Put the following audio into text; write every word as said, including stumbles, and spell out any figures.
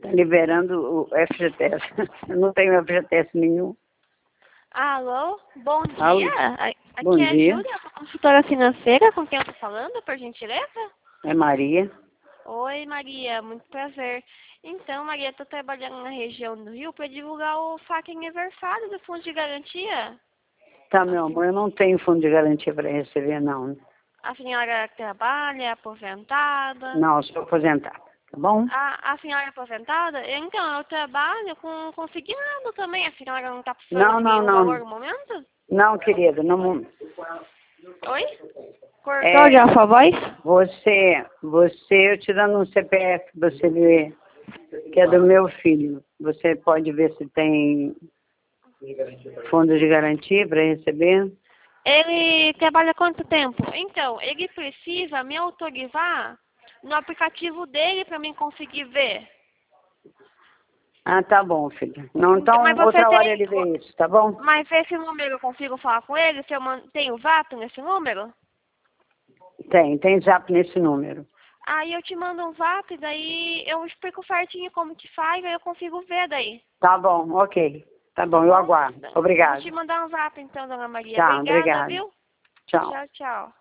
liberando o F G T S. Eu não tenho F G T S nenhum. Alô, bom dia. Alô. Aqui Bom é a dia. Júlia, consultora financeira, com quem eu tô falando, por gentileza? É Maria. Oi, Maria, muito prazer. Então, Maria, estou trabalhando na região do Rio para divulgar o F A Q aniversário do Fundo de Garantia. Tá, meu amor, eu não tenho fundo de garantia para receber, não. A senhora trabalha, é aposentada? Não, eu sou aposentada, tá bom? A, a senhora é aposentada? Então, eu trabalho com consignado também. A senhora não está Não, precisando de não, nenhum valor não. no momento? Não, querida, não. Oi? Cortou É, já a sua voz? você, você, eu te dando um C P F, você vê, que é do meu filho. Você pode ver se tem fundo de garantia para receber? Ele trabalha quanto tempo? Então, ele precisa me autorizar no aplicativo dele para mim conseguir ver. Ah, tá bom, filha. Não, Então, mas então, você outra hora tem... ele vê isso, tá bom? Mas esse número eu consigo falar com ele? Se eu man... tenho V A P nesse número? Tem, tem zap nesse número. Aí eu te mando um V A P, daí eu explico certinho como que faz, aí eu consigo ver daí. Tá bom, ok. Tá bom, Tá eu bom? aguardo. Vou Obrigada. te mandar um V A P então, dona Maria. Tá, Obrigada, obrigada. viu? Tchau. Tchau, tchau.